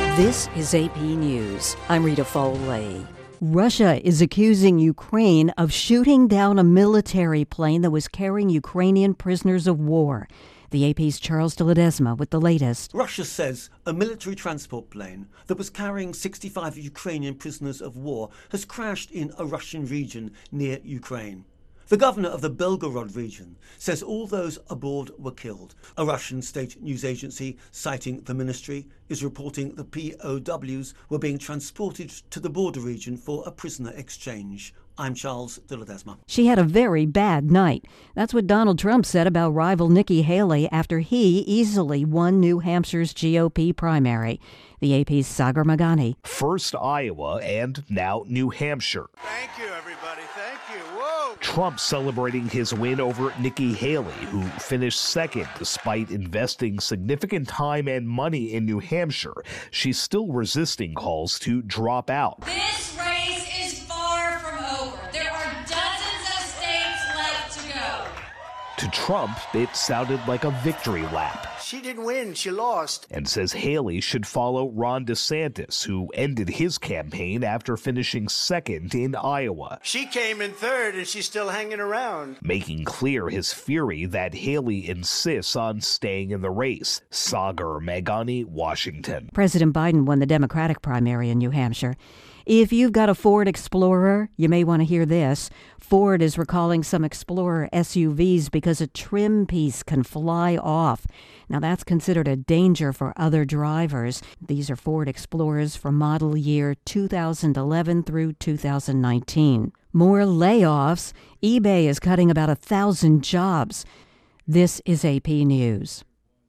This is AP News. I'm Rita Foley. Russia is accusing Ukraine of shooting down a military plane that was carrying Ukrainian prisoners of war. The AP's Charles de Ledesma with the latest. Russia says a military transport plane that was carrying 65 Ukrainian prisoners of war has crashed in a Russian region near Ukraine. The governor of the Belgorod region says all those aboard were killed. A Russian state news agency, citing the ministry, is reporting the POWs were being transported to the border region for a prisoner exchange. I'm Charles de Ledesma. She had a very bad night. That's what Donald Trump said about rival Nikki Haley after he easily won New Hampshire's GOP primary. The AP's Sagar Meghani. First Iowa and now New Hampshire. Thank you, everybody. Thank you. Whoa. Trump celebrating his win over Nikki Haley, who finished second despite investing significant time and money in New Hampshire. She's still resisting calls to drop out. This race is far from over. There are dozens of states left to go. To Trump, it sounded like a victory lap. She didn't win. She lost. And says Haley should follow Ron DeSantis, who ended his campaign after finishing second in Iowa. She came in third, and she's still hanging around. Making clear his fury that Haley insists on staying in the race. Sagar Meghani, Washington. President Biden won the Democratic primary in New Hampshire. If you've got a Ford Explorer, you may want to hear this. Ford is recalling some Explorer SUVs because a trim piece can fly off. Now, that's considered a danger for other drivers. These are Ford Explorers from model year 2011 through 2019. More layoffs. eBay is cutting about 1,000 jobs. This is AP News.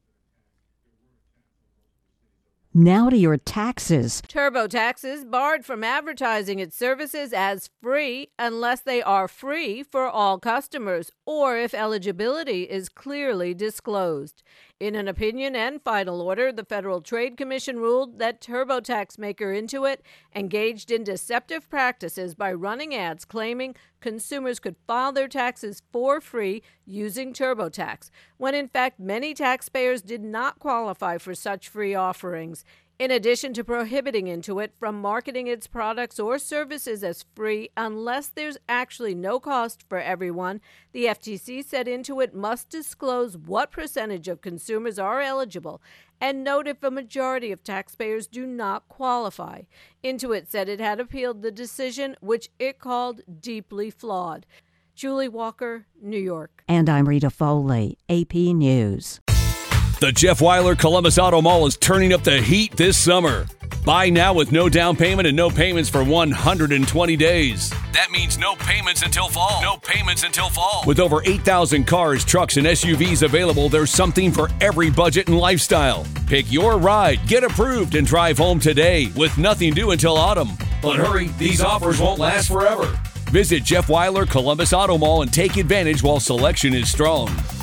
Now to your taxes. TurboTax is barred from advertising its services as free unless they are free for all customers or if eligibility is clearly disclosed. In an opinion and final order, the Federal Trade Commission ruled that TurboTax maker Intuit engaged in deceptive practices by running ads claiming consumers could file their taxes for free using TurboTax, when in fact many taxpayers did not qualify for such free offerings. In addition to prohibiting Intuit from marketing its products or services as free unless there's actually no cost for everyone, the FTC said Intuit must disclose what percentage of consumers are eligible and note if a majority of taxpayers do not qualify. Intuit said it had appealed the decision, which it called deeply flawed. Julie Walker, New York. And I'm Rita Foley, AP News. The Jeff Weiler Columbus Auto Mall is turning up the heat this summer. Buy now with no down payment and no payments for 120 days. That means no payments until fall. No payments until fall. With over 8,000 cars, trucks, and SUVs available, there's something for every budget and lifestyle. Pick your ride, get approved, and drive home today with nothing due until autumn. But hurry, these offers won't last forever. Visit Jeff Weiler Columbus Auto Mall and take advantage while selection is strong.